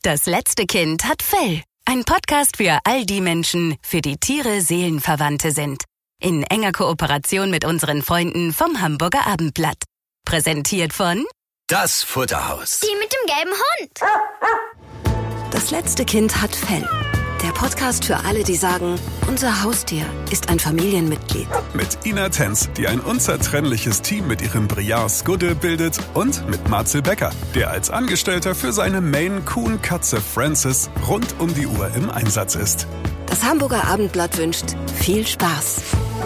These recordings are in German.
Das letzte Kind hat Fell. Ein Podcast für all die Menschen, für die Tiere Seelenverwandte sind. In enger Kooperation mit unseren Freunden vom Hamburger Abendblatt. Präsentiert von Das Futterhaus. Die mit dem gelben Hund. Das letzte Kind hat Fell. Der Podcast für alle, die sagen, unser Haustier ist ein Familienmitglied. Mit Ina Tenz, die ein unzertrennliches Team mit ihrem Briar Skudde bildet, und mit Marcel Becker, der als Angestellter für seine Maine-Coon-Katze Frances rund um die Uhr im Einsatz ist. Das Hamburger Abendblatt wünscht viel Spaß.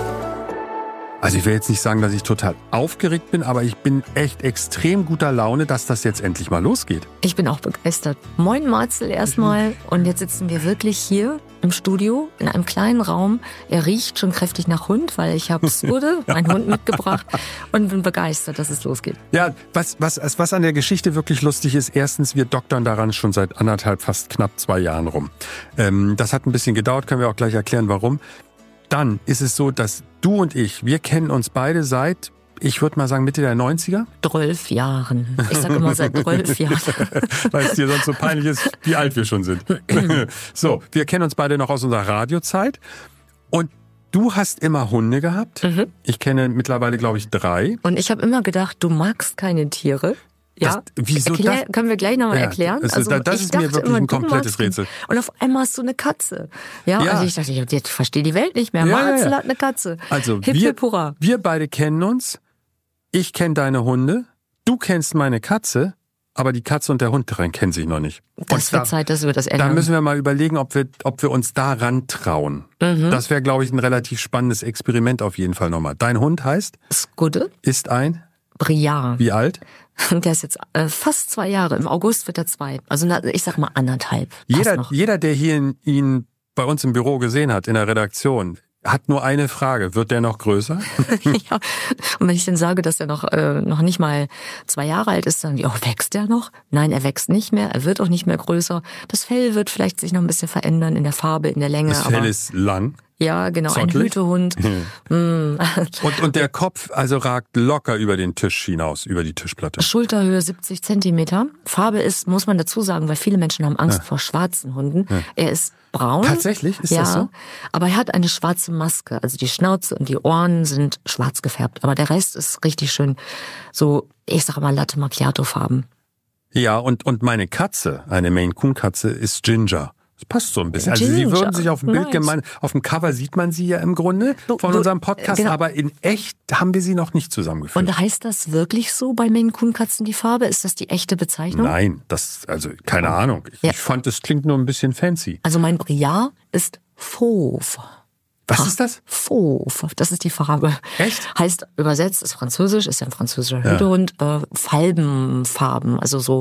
Also ich will jetzt nicht sagen, dass ich total aufgeregt bin, aber ich bin echt extrem guter Laune, dass das jetzt endlich mal losgeht. Ich bin auch begeistert. Moin Marcel erstmal. Und jetzt sitzen wir wirklich hier im Studio in einem kleinen Raum. Er riecht schon kräftig nach Hund, weil ich habe Skudde, meinen Hund, mitgebracht und bin begeistert, dass es losgeht. Ja, was an der Geschichte wirklich lustig ist, erstens, wir doktern daran schon seit anderthalb, fast knapp 2 Jahren rum. Das hat ein bisschen gedauert, können wir auch gleich erklären, warum. Dann ist es so, dass du und ich, wir kennen uns beide seit, ich würde mal sagen, Mitte der 90er. 12 Jahren. Ich sage immer seit 12 Jahren. Weil es dir sonst so peinlich ist, wie alt wir schon sind. So, wir kennen uns beide noch aus unserer Radiozeit. Und du hast immer Hunde gehabt. Mhm. Ich kenne mittlerweile, glaube ich, 3. Und ich habe immer gedacht, du magst keine Tiere. Ja, wieso das? Können wir gleich nochmal erklären? Das ist mir wirklich ein komplettes Rätsel. Und auf einmal hast du eine Katze. Ja. Also ich dachte, ich verstehe die Welt nicht mehr. Marcel hat eine Katze. Also hip, hip, hurra. Wir beide kennen uns. Ich kenne deine Hunde. Du kennst meine Katze. Aber die Katze und der Hund kennen sich noch nicht. Das wird Zeit, dass wir das ändern. Da müssen wir mal überlegen, ob wir uns da rantrauen. Mhm. Das wäre, glaube ich, ein relativ spannendes Experiment auf jeden Fall nochmal. Dein Hund heißt? Skudde. Ist ein? Briar. Wie alt? Der ist jetzt fast 2 Jahre. Im August wird er 2. Also ich sag mal 1,5. Jeder, der hier ihn bei uns im Büro gesehen hat, in der Redaktion, hat nur eine Frage. Wird der noch größer? Ja. Und wenn ich dann sage, dass er noch nicht mal 2 Jahre alt ist, dann, wächst der noch? Nein, er wächst nicht mehr. Er wird auch nicht mehr größer. Das Fell wird vielleicht sich noch ein bisschen verändern in der Farbe, in der Länge. Das Fell ist lang. Ja, genau, zottelig. Ein Hütehund. Und der Kopf ragt locker über den Tisch hinaus, über die Tischplatte. Schulterhöhe 70 Zentimeter. Farbe ist, muss man dazu sagen, weil viele Menschen haben Angst vor schwarzen Hunden. Ja. Er ist braun. Tatsächlich? Ist das so? Aber er hat eine schwarze Maske. Also die Schnauze und die Ohren sind schwarz gefärbt. Aber der Rest ist richtig schön so, ich sag mal, Latte Macchiato-Farben. Ja, und meine Katze, eine Maine-Coon-Katze, ist Ginger. Das passt so ein bisschen. Also Sie würden sich auf dem Bild gemeint, auf dem Cover sieht man sie ja im Grunde von unserem Podcast, genau. Aber in echt haben wir sie noch nicht zusammengeführt. Und heißt das wirklich so bei Maine-Coon-Katzen die Farbe? Ist das die echte Bezeichnung? Nein, keine Ahnung. Ich fand, es klingt nur ein bisschen fancy. Also mein Briar ist Fauve. Was ist das? Fauve, das ist die Farbe. Echt? Heißt übersetzt, ist französisch, ist ja ein französischer Hütehund, Falbenfarben, also so,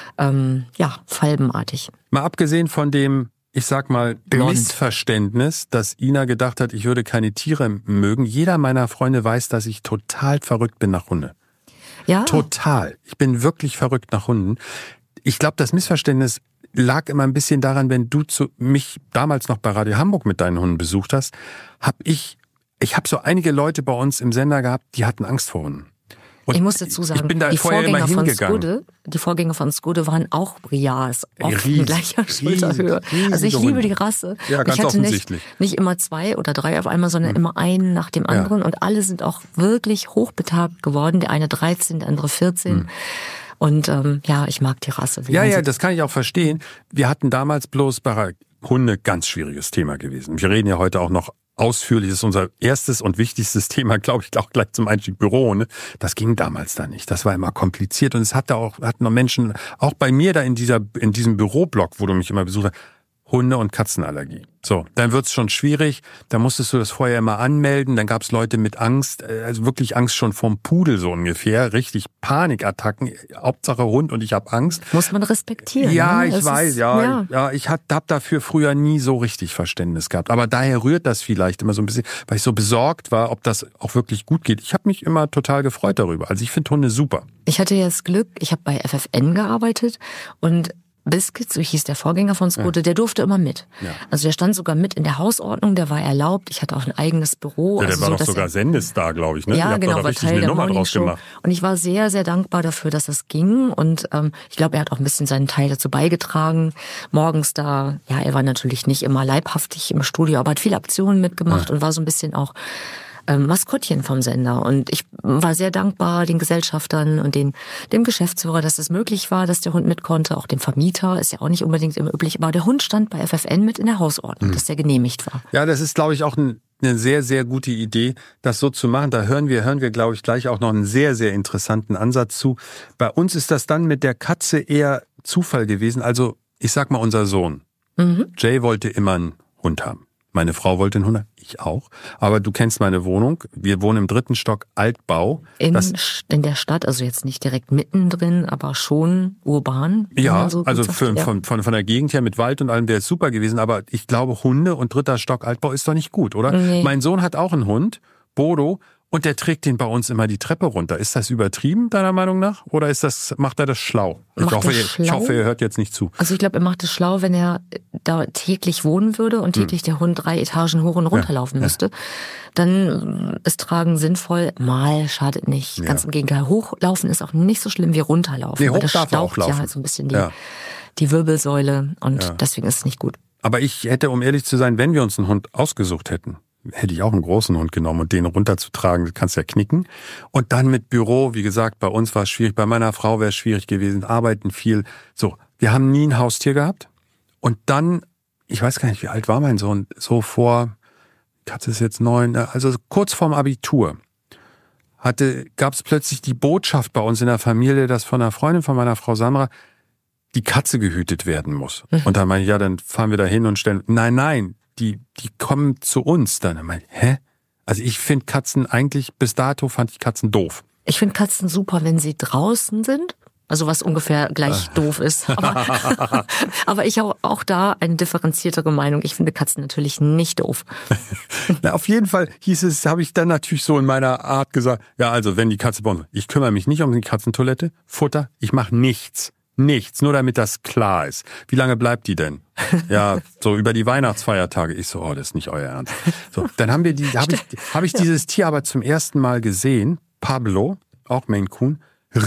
falbenartig. Mal abgesehen von dem, ich sag mal, Missverständnis, dass Ina gedacht hat, ich würde keine Tiere mögen. Jeder meiner Freunde weiß, dass ich total verrückt bin nach Hunde. Ja. Total. Ich bin wirklich verrückt nach Hunden. Ich glaube, das Missverständnis lag immer ein bisschen daran, wenn du mich damals noch bei Radio Hamburg mit deinen Hunden besucht hast, ich habe so einige Leute bei uns im Sender gehabt, die hatten Angst vor Hunden. Und ich muss dazu sagen, ich bin da vorher immer hingegangen. Die Vorgänger von Skudde waren auch Briars, auf gleicher Schulterhöhe. Also ich liebe die Rasse. Ja, ganz ich hatte offensichtlich. Nicht immer 2 oder 3 auf einmal, sondern immer einen nach dem anderen. Und alle sind auch wirklich hochbetagt geworden. Der eine 13, der andere 14. Und ich mag die Rasse. Ja, das kann ich auch verstehen. Wir hatten damals bloß bei Hunde ganz schwieriges Thema gewesen. Wir reden ja heute auch noch ausführlich. Das ist unser erstes und wichtigstes Thema, glaube ich, auch gleich zum Einstieg Büro. Ne? Das ging damals da nicht. Das war immer kompliziert. Und es hatten noch Menschen, auch bei mir da in diesem Büroblock, wo du mich immer besucht hast, Hunde- und Katzenallergie. So, dann wird's schon schwierig. Da musstest du das vorher immer anmelden. Dann gab's Leute mit Angst, also wirklich Angst schon vom Pudel so ungefähr. Richtig Panikattacken. Hauptsache Hund und ich habe Angst. Muss man respektieren. Ja, ne? ich weiß. Ich hab dafür früher nie so richtig Verständnis gehabt. Aber daher rührt das vielleicht immer so ein bisschen, weil ich so besorgt war, ob das auch wirklich gut geht. Ich habe mich immer total gefreut darüber. Also ich finde Hunde super. Ich hatte ja das Glück, ich habe bei FFN gearbeitet und Biscuits, so hieß der Vorgänger von Skudde, der durfte immer mit. Ja. Also der stand sogar mit in der Hausordnung, der war erlaubt. Ich hatte auch ein eigenes Büro. Ja, der also war so, doch sogar Sendestar, glaube ich. Ne? Ja, genau, war Teil eine der Nummer draus gemacht. Und ich war sehr, sehr dankbar dafür, dass das ging. Und ich glaube, er hat auch ein bisschen seinen Teil dazu beigetragen. Morgens da, ja, er war natürlich nicht immer leibhaftig im Studio, aber hat viele Aktionen mitgemacht und war so ein bisschen auch Maskottchen vom Sender. Und ich war sehr dankbar den Gesellschaftern und dem Geschäftsführer, dass es möglich war, dass der Hund mit konnte. Auch dem Vermieter, ist ja auch nicht unbedingt immer üblich. Aber der Hund stand bei FFN mit in der Hausordnung, dass der genehmigt war. Ja, das ist, glaube ich, auch eine sehr, sehr gute Idee, das so zu machen. Da hören wir, glaube ich, gleich auch noch einen sehr, sehr interessanten Ansatz zu. Bei uns ist das dann mit der Katze eher Zufall gewesen. Also, ich sag mal, unser Sohn. Jay wollte immer einen Hund haben. Meine Frau wollte einen Hund haben, ich auch. Aber du kennst meine Wohnung. Wir wohnen im 3. Stock, Altbau. In der Stadt, also jetzt nicht direkt mittendrin, aber schon urban. Ja, so also sagt, von der Gegend her mit Wald und allem wäre es super gewesen. Aber ich glaube, Hunde und 3. Stock, Altbau ist doch nicht gut, oder? Nee. Mein Sohn hat auch einen Hund, Bodo. Und der trägt den bei uns immer die Treppe runter. Ist das übertrieben, deiner Meinung nach? Oder macht er das schlau? Ich hoffe, er hört jetzt nicht zu. Also ich glaube, er macht es schlau, wenn er da täglich wohnen würde und täglich der Hund 3 Etagen hoch und runter laufen müsste. Dann ist Tragen sinnvoll. Mal schadet nicht. Ganz im Gegenteil. Hochlaufen ist auch nicht so schlimm wie runterlaufen. Nee, weil das hoch darf er auch staucht ja laufen. halt so ein bisschen die Wirbelsäule und deswegen ist es nicht gut. Aber ich hätte, um ehrlich zu sein, wenn wir uns einen Hund ausgesucht hätten, hätte ich auch einen großen Hund genommen und den runterzutragen, kannst ja knicken. Und dann mit Büro, wie gesagt, bei uns war es schwierig, bei meiner Frau wäre es schwierig gewesen, arbeiten viel. So, wir haben nie ein Haustier gehabt. Und dann, ich weiß gar nicht, wie alt war mein Sohn, so Katze ist jetzt 9, also kurz vorm Abitur, gab es plötzlich die Botschaft bei uns in der Familie, dass von einer Freundin von meiner Frau Sandra die Katze gehütet werden muss. Und dann meine ich, ja, dann fahren wir da hin und stellen, nein, die kommen zu uns dann. Ich meine, hä? Also ich finde Katzen eigentlich, bis dato fand ich Katzen doof. Ich finde Katzen super, wenn sie draußen sind. Also was ungefähr gleich doof ist. Aber ich habe auch da eine differenziertere Meinung. Ich finde Katzen natürlich nicht doof. Na, auf jeden Fall habe ich dann natürlich so in meiner Art gesagt, ja, also wenn die Katze bei uns, ich kümmere mich nicht um die Katzentoilette, Futter, ich mache nichts. Nichts, nur damit das klar ist. Wie lange bleibt die denn? Ja, so über die Weihnachtsfeiertage. Ich so, das ist nicht euer Ernst. So, dann habe ich dieses Tier aber zum ersten Mal gesehen. Pablo, auch Maine Coon,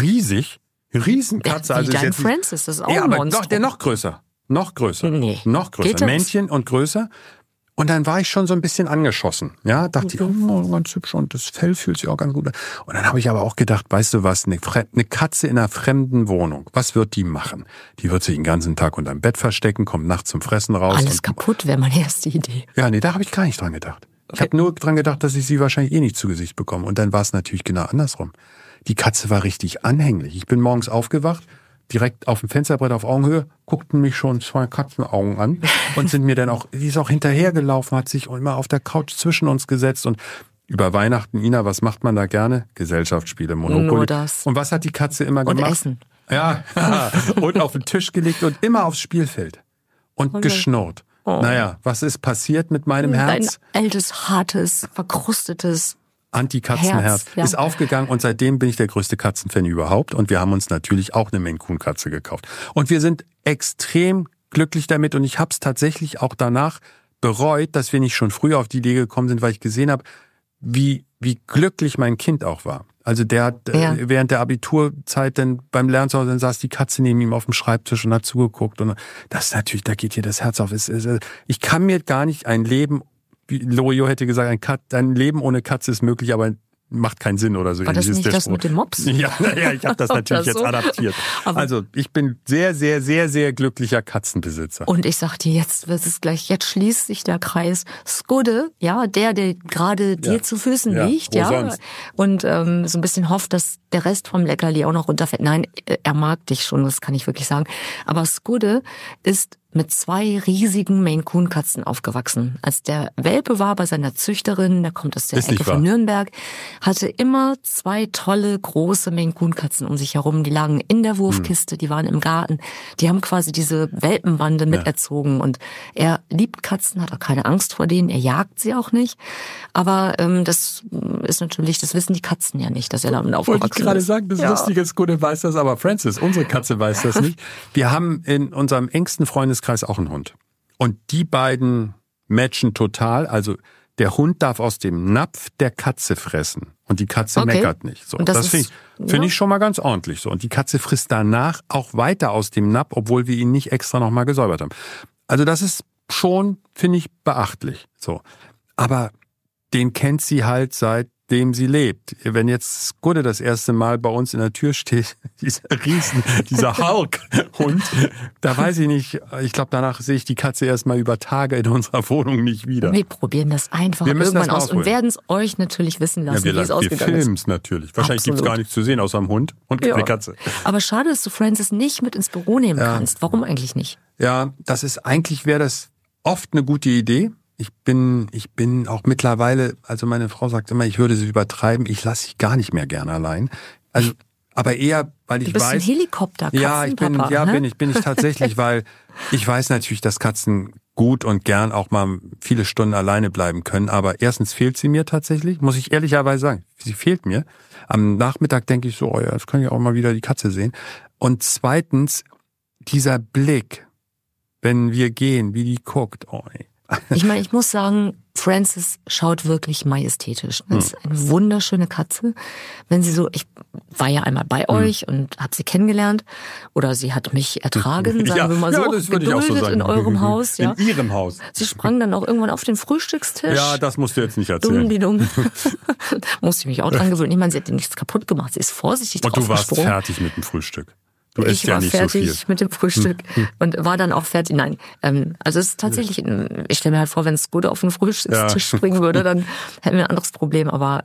Riesenkatze. Also dein Francis, das ist auch ein Monster. Doch, der noch größer. Noch größer. Nee. Noch größer. Männchen und größer. Und dann war ich schon so ein bisschen angeschossen. Ja, dachte ich, ganz hübsch und das Fell fühlt sich auch ganz gut an. Und dann habe ich aber auch gedacht, weißt du was, eine Katze in einer fremden Wohnung, was wird die machen? Die wird sich den ganzen Tag unterm Bett verstecken, kommt nachts zum Fressen raus. Alles kaputt wäre meine erste Idee. Ja, nee, da habe ich gar nicht dran gedacht. Ich habe nur dran gedacht, dass ich sie wahrscheinlich nicht zu Gesicht bekomme. Und dann war es natürlich genau andersrum. Die Katze war richtig anhänglich. Ich bin morgens aufgewacht, direkt auf dem Fensterbrett auf Augenhöhe, guckten mich schon 2 Katzenaugen an und sind mir dann auch, die ist auch hinterhergelaufen, hat sich immer auf der Couch zwischen uns gesetzt und über Weihnachten, Ina, was macht man da gerne? Gesellschaftsspiele, Monopoly. Nur das. Und was hat die Katze immer gemacht? Und Essen. Ja, und auf den Tisch gelegt und immer aufs Spielfeld. Und geschnurrt. Oh. Naja, was ist passiert mit meinem Herz? Ein altes, hartes, verkrustetes Anti-Katzenherz ist aufgegangen und seitdem bin ich der größte Katzenfan überhaupt und wir haben uns natürlich auch eine Maine Coon Katze gekauft. Und wir sind extrem glücklich damit und ich habe es tatsächlich auch danach bereut, dass wir nicht schon früher auf die Idee gekommen sind, weil ich gesehen habe, wie glücklich mein Kind auch war. Also der hat während der Abiturzeit dann beim Lernen zu Hause, dann saß die Katze neben ihm auf dem Schreibtisch und hat zugeguckt und das ist natürlich, da geht hier das Herz auf. Ich kann mir gar nicht ein Leben, wie Loriot hätte gesagt, ein Leben ohne Katze ist möglich, aber macht keinen Sinn oder so. War das nicht das mit dem Mops? Ja, ich habe das natürlich jetzt adaptiert. Also ich bin sehr, sehr, sehr, sehr glücklicher Katzenbesitzer. Und ich sag dir, jetzt wird es gleich, jetzt schließt sich der Kreis. Skudde, ja, der gerade dir zu Füßen liegt, wo sonst? Und so ein bisschen hofft, dass der Rest vom Leckerli auch noch runterfällt. Nein, er mag dich schon, das kann ich wirklich sagen. Aber Skudde ist mit 2 riesigen Maine-Coon-Katzen aufgewachsen. Als der Welpe war bei seiner Züchterin, der kommt aus der Ecke von Nürnberg, hatte immer 2 tolle, große Maine-Coon-Katzen um sich herum. Die lagen in der Wurfkiste, die waren im Garten. Die haben quasi diese Welpenbande miterzogen. Und er liebt Katzen, hat auch keine Angst vor denen. Er jagt sie auch nicht. Aber das ist natürlich, das wissen die Katzen ja nicht, dass er damit aufgewachsen ist. Wollte ich gerade sagen, das Lustige ist, Gudde weiß das, aber Francis, unsere Katze weiß das nicht. Wir haben in unserem engsten Freundeskreis auch einen Hund. Und die beiden matchen total. Also der Hund darf aus dem Napf der Katze fressen. Und die Katze meckert nicht. So, das finde ich schon mal ganz ordentlich so. Und die Katze frisst danach auch weiter aus dem Napf, obwohl wir ihn nicht extra nochmal gesäubert haben. Also das ist schon, finde ich, beachtlich. So. Aber den kennt sie halt seitdem sie lebt. Wenn jetzt Gudde das erste Mal bei uns in der Tür steht, dieser Hulk-Hund, da weiß ich nicht, ich glaube, danach sehe ich die Katze erstmal über Tage in unserer Wohnung nicht wieder. Wir probieren das einfach irgendwann aus und werden es euch natürlich wissen lassen, wie es ausgegangen ist. Wir filmen es natürlich. Wahrscheinlich gibt es gar nichts zu sehen außer einem Hund und keine Katze. Aber schade, dass du Francis nicht mit ins Büro nehmen kannst. Warum eigentlich nicht? Ja, wäre das oft eine gute Idee. Ich bin auch mittlerweile, also meine Frau sagt immer, ich würde sie übertreiben, ich lasse sie gar nicht mehr gern allein. Also, aber eher, weil ich weiß. Du bist ein Helikopter-Katzenpapa. Ja, bin ich tatsächlich, weil ich weiß natürlich, dass Katzen gut und gern auch mal viele Stunden alleine bleiben können. Aber erstens fehlt sie mir tatsächlich, muss ich ehrlicherweise sagen. Sie fehlt mir. Am Nachmittag denke ich so, oh ja, jetzt kann ich auch mal wieder die Katze sehen. Und zweitens, dieser Blick, wenn wir gehen, wie die guckt, oh ey. Ich meine, ich muss sagen, Francis schaut wirklich majestätisch. Das ist eine wunderschöne Katze. Wenn sie so, ich war ja einmal bei euch und habe sie kennengelernt oder sie hat mich ertragen, sagen wir mal so, das würde ich auch so sagen. In eurem Haus. Ja. In ihrem Haus. Sie sprang dann auch irgendwann auf den Frühstückstisch. Ja, das musst du jetzt nicht erzählen. Dumm. Musste ich mich auch dran gewöhnen. Ich meine, sie hat nichts kaputt gemacht. Sie ist vorsichtig drauf gesprungen. Und du warst fertig mit dem Frühstück. Ich war fertig mit dem Frühstück und war dann auch fertig. Nein, also es ist tatsächlich, ich stelle mir halt vor, wenn es Gudde auf den Frühstückstisch springen würde, dann hätten wir ein anderes Problem. Aber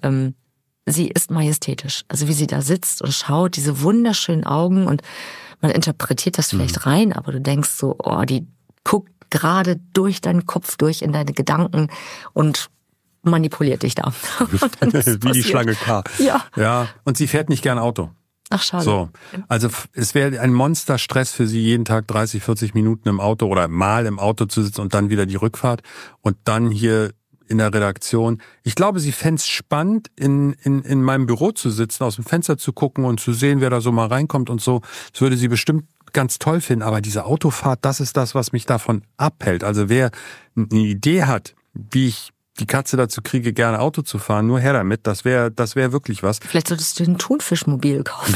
sie ist majestätisch. Also wie sie da sitzt und schaut, diese wunderschönen Augen und man interpretiert das vielleicht rein, aber du denkst so, oh, die guckt gerade durch deinen Kopf durch in deine Gedanken und manipuliert dich da. Wie die Schlange K. Ja. Und sie fährt nicht gern Auto. Ach, schade. So, also es wäre ein Monsterstress für sie, jeden Tag 30, 40 Minuten im Auto oder mal im Auto zu sitzen und dann wieder die Rückfahrt und dann hier in der Redaktion. Ich glaube, sie fände es spannend, in meinem Büro zu sitzen, aus dem Fenster zu gucken und zu sehen, wer da so mal reinkommt und so. Das würde sie bestimmt ganz toll finden, aber diese Autofahrt, das ist das, was mich davon abhält. Also wer eine Idee hat, wie ich die Katze dazu kriege, gerne Auto zu fahren, nur her damit, das wäre wirklich was. Vielleicht solltest du ein Thunfischmobil kaufen.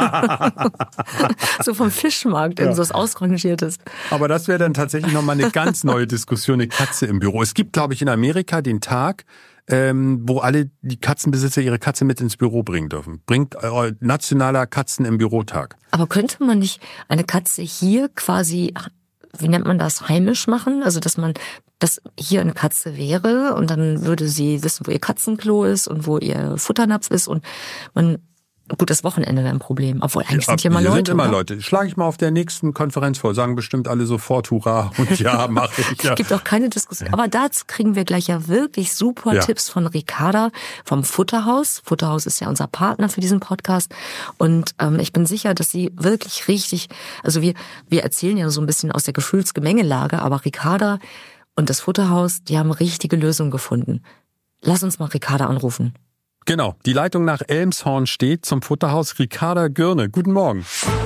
So vom Fischmarkt, so was Ausrangiertes. Aber das wäre dann tatsächlich nochmal eine ganz neue Diskussion, eine Katze im Büro. Es gibt, glaube ich, in Amerika den Tag, wo alle die Katzenbesitzer ihre Katze mit ins Büro bringen dürfen. Bringt nationaler Katzen im Bürotag. Aber könnte man nicht eine Katze hier quasi, wie nennt man das, heimisch machen? Also dass hier eine Katze wäre und dann würde sie wissen, wo ihr Katzenklo ist und wo ihr Futternapf ist und gut, das Wochenende wäre ein Problem. Obwohl, eigentlich sind hier mal Leute. Sind immer Leute. Schlage ich mal auf der nächsten Konferenz vor. Sagen bestimmt alle sofort Hurra und ja, mache ich. Ja. Gibt auch keine Diskussion. Aber dazu kriegen wir gleich ja wirklich super Tipps von Ricarda vom Futterhaus. Futterhaus ist ja unser Partner für diesen Podcast. Und ich bin sicher, dass sie wirklich richtig, also wir erzählen ja so ein bisschen aus der Gefühlsgemengelage, aber Ricarda und das Futterhaus, die haben richtige Lösungen gefunden. Lass uns mal Ricarda anrufen. Genau, die Leitung nach Elmshorn steht zum Futterhaus Ricarda Gürne. Guten Morgen.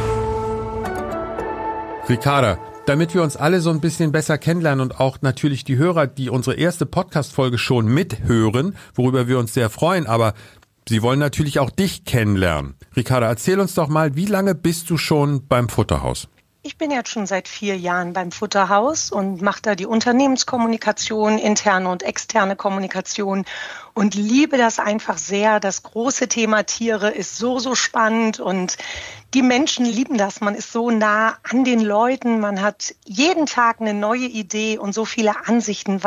Ricarda, damit wir uns alle so ein bisschen besser kennenlernen und auch natürlich die Hörer, die unsere erste Podcast-Folge schon mithören, worüber wir uns sehr freuen, aber sie wollen natürlich auch dich kennenlernen. Ricarda, erzähl uns doch mal, wie lange bist du schon beim Futterhaus? Ich bin jetzt schon seit 4 Jahren beim Futterhaus und mache da die Unternehmenskommunikation, interne und externe Kommunikation und liebe das einfach sehr. Das große Thema Tiere ist so spannend und Die Menschen lieben das. Man ist so nah an den Leuten. Man hat jeden Tag eine neue Idee und so viele Ansichten,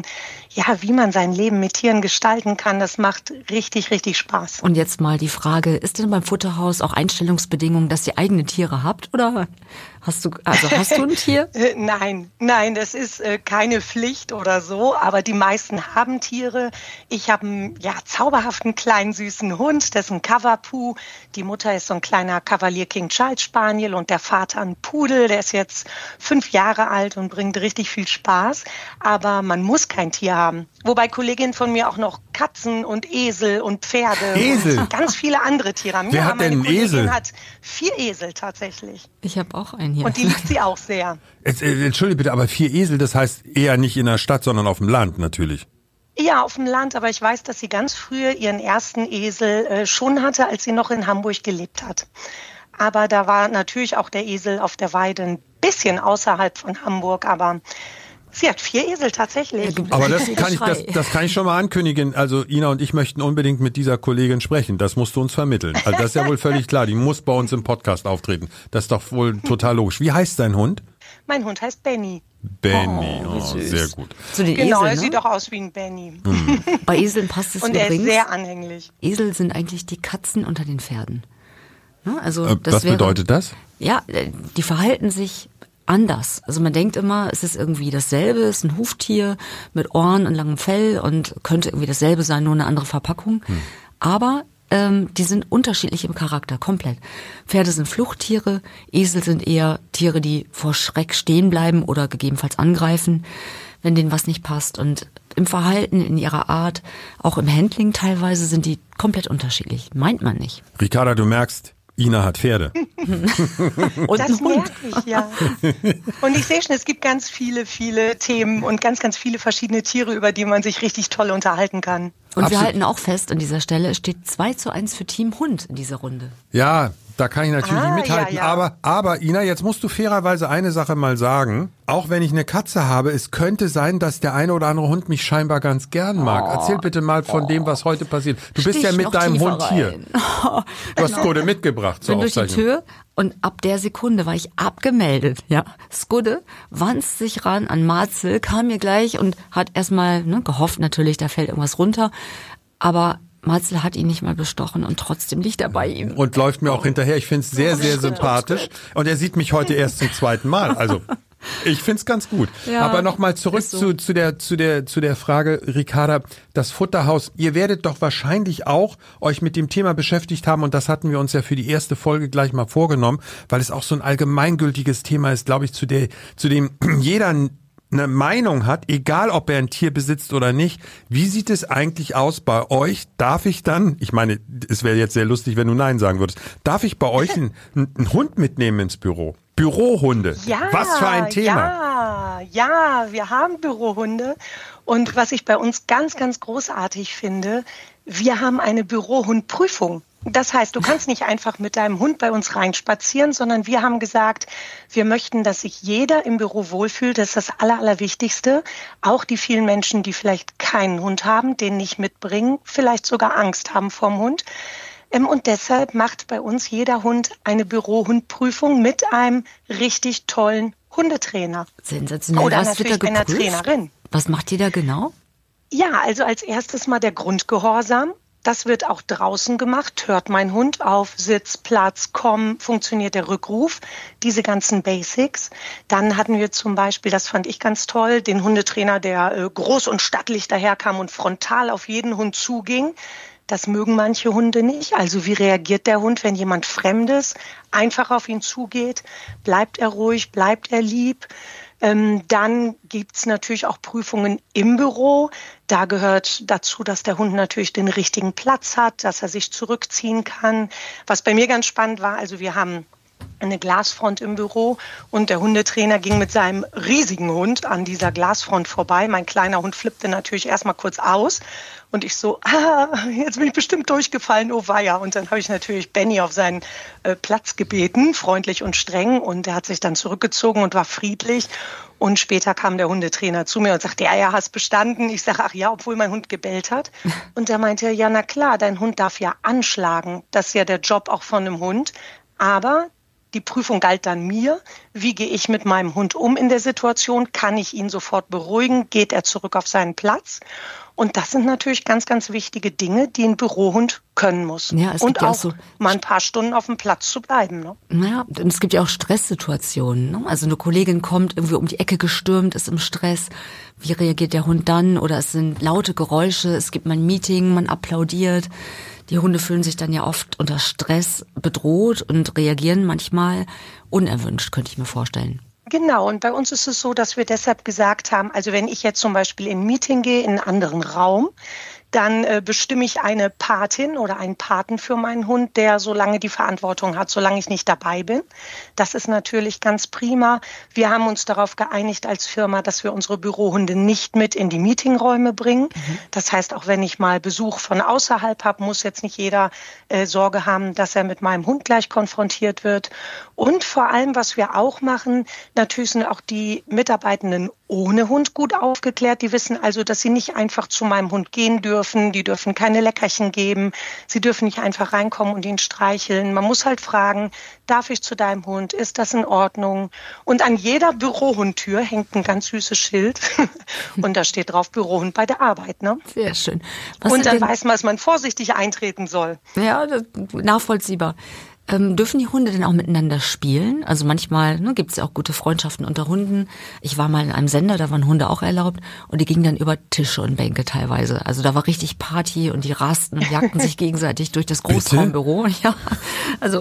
wie man sein Leben mit Tieren gestalten kann. Das macht richtig, richtig Spaß. Und jetzt mal die Frage, ist denn beim Futterhaus auch Einstellungsbedingungen, dass ihr eigene Tiere habt? Oder hast du ein Tier? Nein, das ist keine Pflicht oder so. Aber die meisten haben Tiere. Ich habe einen zauberhaften kleinen süßen Hund. Das ist ein Cavapoo. Die Mutter ist so ein kleiner Cavalier King Charles Spaniel und der Vater ein Pudel. Der ist jetzt 5 Jahre alt und bringt richtig viel Spaß. Aber man muss kein Tier haben. Wobei Kolleginnen von mir auch noch Katzen und Esel und Pferde und ganz viele andere Tiere haben. Wer hat denn einen Esel? Kollegin hat 4 Esel tatsächlich. Ich habe auch einen hier. Und die liebt sie auch sehr. Entschuldige bitte, aber 4 Esel, das heißt eher nicht in der Stadt, sondern auf dem Land natürlich. Ja, auf dem Land, aber ich weiß, dass sie ganz früher ihren ersten Esel schon hatte, als sie noch in Hamburg gelebt hat. Aber da war natürlich auch der Esel auf der Weide ein bisschen außerhalb von Hamburg, aber sie hat 4 Esel tatsächlich. Aber das kann ich schon mal ankündigen. Also Ina und ich möchten unbedingt mit dieser Kollegin sprechen. Das musst du uns vermitteln. Also das ist ja wohl völlig klar. Die muss bei uns im Podcast auftreten. Das ist doch wohl total logisch. Wie heißt dein Hund? Mein Hund heißt Benny. Benny, sehr gut. Zu den Genau, Eseln, er sieht doch aus wie ein Benny. Bei Eseln passt es und übrigens. Und er ist sehr anhänglich. Esel sind eigentlich die Katzen unter den Pferden. Ja, also was bedeutet das? Ja, die verhalten sich anders. Also man denkt immer, es ist irgendwie dasselbe, es ist ein Huftier mit Ohren und langem Fell und könnte irgendwie dasselbe sein, nur eine andere Verpackung. Aber die sind unterschiedlich im Charakter, komplett. Pferde sind Fluchttiere, Esel sind eher Tiere, die vor Schreck stehen bleiben oder gegebenenfalls angreifen, wenn denen was nicht passt. Und im Verhalten, in ihrer Art, auch im Handling teilweise sind die komplett unterschiedlich. Meint man nicht. Ricarda, du merkst, Ina hat Pferde. Und das merke ich, ja. Und ich sehe schon, es gibt ganz viele Themen und ganz, ganz viele verschiedene Tiere, über die man sich richtig toll unterhalten kann. Und wir halten auch fest an dieser Stelle, es steht 2:1 für Team Hund in dieser Runde. Ja, da kann ich natürlich nicht mithalten. Ja. Aber Ina, jetzt musst du fairerweise eine Sache mal sagen. Auch wenn ich eine Katze habe, es könnte sein, dass der eine oder andere Hund mich scheinbar ganz gern mag. Erzähl bitte mal von dem, was heute passiert. Du bist ja mit deinem Hund hier. Du hast Skudde mitgebracht zur Aufzeichnung. Durch die Tür und ab der Sekunde war ich abgemeldet. Ja, Skudde wanzt sich ran an Marcel, kam mir gleich und hat erstmal gehofft natürlich, da fällt irgendwas runter. Aber Marcel hat ihn nicht mal bestochen und trotzdem liegt er bei ihm. Und läuft mir auch hinterher. Ich finde es sehr, sehr sympathisch. Und er sieht mich heute erst zum 2. Mal. Also ich finde es ganz gut. Ja, aber nochmal zurück so. zu der Frage, Ricarda, das Futterhaus. Ihr werdet doch wahrscheinlich auch euch mit dem Thema beschäftigt haben. Und das hatten wir uns ja für die erste Folge gleich mal vorgenommen, weil es auch so ein allgemeingültiges Thema ist, glaube ich, zu dem jeder eine Meinung hat, egal ob er ein Tier besitzt oder nicht. Wie sieht es eigentlich aus bei euch? Darf ich dann, ich meine, es wäre jetzt sehr lustig, wenn du Nein sagen würdest, darf ich bei euch einen Hund mitnehmen ins Büro? Bürohunde. Ja, was für ein Thema. Ja, wir haben Bürohunde. Und was ich bei uns ganz, ganz großartig finde, wir haben eine Bürohundprüfung. Das heißt, du kannst nicht einfach mit deinem Hund bei uns reinspazieren, sondern wir haben gesagt, wir möchten, dass sich jeder im Büro wohlfühlt. Das ist das Allerwichtigste. Auch die vielen Menschen, die vielleicht keinen Hund haben, den nicht mitbringen, vielleicht sogar Angst haben vorm Hund. Und deshalb macht bei uns jeder Hund eine Bürohundprüfung mit einem richtig tollen Hundetrainer. Sensationell. Oder was natürlich wird da einer geprüft? Trainerin. Was macht ihr da genau? Ja, also als erstes mal der Grundgehorsam. Das wird auch draußen gemacht. Hört mein Hund auf, Sitz, Platz, komm, funktioniert der Rückruf, diese ganzen Basics. Dann hatten wir zum Beispiel, das fand ich ganz toll, den Hundetrainer, der groß und stattlich daherkam und frontal auf jeden Hund zuging. Das mögen manche Hunde nicht. Also wie reagiert der Hund, wenn jemand Fremdes einfach auf ihn zugeht? Bleibt er ruhig, bleibt er lieb? Dann gibt's natürlich auch Prüfungen im Büro. Da gehört dazu, dass der Hund natürlich den richtigen Platz hat, dass er sich zurückziehen kann. Was bei mir ganz spannend war, also wir haben eine Glasfront im Büro und der Hundetrainer ging mit seinem riesigen Hund an dieser Glasfront vorbei. Mein kleiner Hund flippte natürlich erstmal kurz aus und ich so, jetzt bin ich bestimmt durchgefallen, oh weia. Und dann habe ich natürlich Benny auf seinen Platz gebeten, freundlich und streng, und er hat sich dann zurückgezogen und war friedlich. Und später kam der Hundetrainer zu mir und sagte, ja, hast bestanden. Ich sage, ach ja, obwohl mein Hund gebellt hat. Und er meinte, ja, na klar, dein Hund darf ja anschlagen. Das ist ja der Job auch von einem Hund. Aber die Prüfung galt dann mir. Wie gehe ich mit meinem Hund um in der Situation? Kann ich ihn sofort beruhigen? Geht er zurück auf seinen Platz? Und das sind natürlich ganz, ganz wichtige Dinge, die ein Bürohund können muss. Ja, und auch so mal ein paar Stunden auf dem Platz zu bleiben. Ne? Naja, und es gibt ja auch Stresssituationen. Ne? Also eine Kollegin kommt irgendwie um die Ecke gestürmt, ist im Stress. Wie reagiert der Hund dann? Oder es sind laute Geräusche, es gibt mal ein Meeting, man applaudiert. Die Hunde fühlen sich dann ja oft unter Stress bedroht und reagieren manchmal unerwünscht, könnte ich mir vorstellen. Genau, und bei uns ist es so, dass wir deshalb gesagt haben, also wenn ich jetzt zum Beispiel in ein Meeting gehe, in einen anderen Raum, dann bestimme ich eine Patin oder einen Paten für meinen Hund, der so lange die Verantwortung hat, solange ich nicht dabei bin. Das ist natürlich ganz prima. Wir haben uns darauf geeinigt als Firma, dass wir unsere Bürohunde nicht mit in die Meetingräume bringen. Das heißt, auch wenn ich mal Besuch von außerhalb habe, muss jetzt nicht jeder Sorge haben, dass er mit meinem Hund gleich konfrontiert wird. Und vor allem, was wir auch machen, natürlich sind auch die Mitarbeitenden ohne Hund gut aufgeklärt. Die wissen also, dass sie nicht einfach zu meinem Hund gehen dürfen. Die dürfen keine Leckerchen geben. Sie dürfen nicht einfach reinkommen und ihn streicheln. Man muss halt fragen, darf ich zu deinem Hund? Ist das in Ordnung? Und an jeder Bürohundtür hängt ein ganz süßes Schild. Und da steht drauf Bürohund bei der Arbeit. Ne? Sehr schön. Und dann weiß man, dass man vorsichtig eintreten soll. Ja, nachvollziehbar. Dürfen die Hunde denn auch miteinander spielen? Also manchmal gibt es ja auch gute Freundschaften unter Hunden. Ich war mal in einem Sender, da waren Hunde auch erlaubt und die gingen dann über Tische und Bänke teilweise. Also da war richtig Party und die rasten und jagten sich gegenseitig durch das Großraumbüro. Ja, also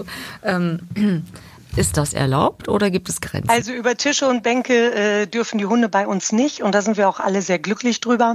ist das erlaubt oder gibt es Grenzen? Also über Tische und Bänke dürfen die Hunde bei uns nicht und da sind wir auch alle sehr glücklich drüber.